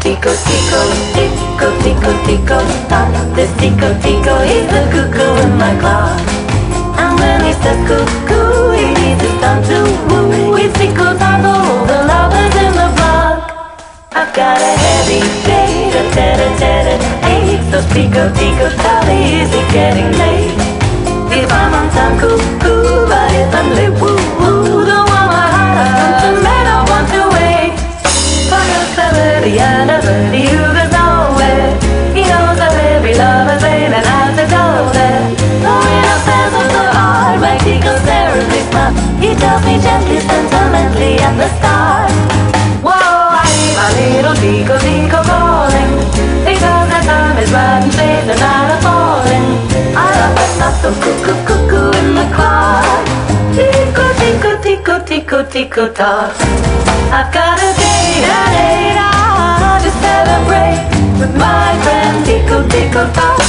tico, tico, tico, tico, tico, tock. This tico, tico, he's the cuckoo in my clock. And when he says cuckoo, he needs his time to woo. It's tico time for all the lovers in the block. I've got a heavy day, ache. So tico, tico, jolly, is it getting late? If I'm on time, cuckoo, but if I'm late, woo, woo, don't want my heart to man, I want to wait. For your celebrity and a birdie who goes nowhere. He knows that every lover's lane and has to go there. Though he knows there's so hard, my tico's terribly smart. He tells me gently, sentimentally at the start. Whoa, I need my little tico, tico calling, because the time is right and shades are not a-falling. I love that not so cuckoo, cuckoo in the clock. Tico, tico, tico, tico, tico, tock. I've got a date at 8 to celebrate with my friend Tico, tico, tock.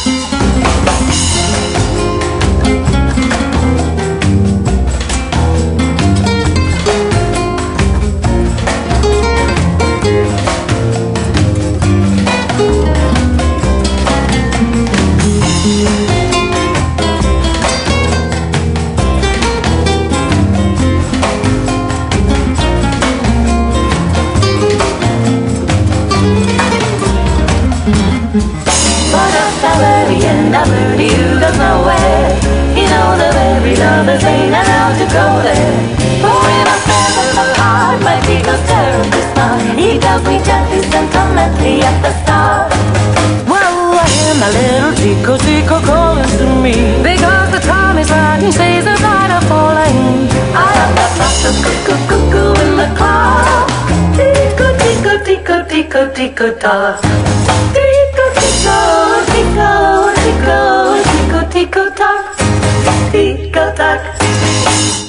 And a birdie who goes nowhere. He knows of every lover's lane and how to go there. For in a seven of heart, my tico's terribly smart. He tells me gently, sentimentally at the start. Whoa, I hear my little tico, tico calling to me, because the time is right and shades are not a-falling. I love that flash of cuckoo, cuckoo in the clock. Tico, tico, tico, tico, tico, tock. Tico, tico, tico, tico, tico, tico, tock, tico, tock.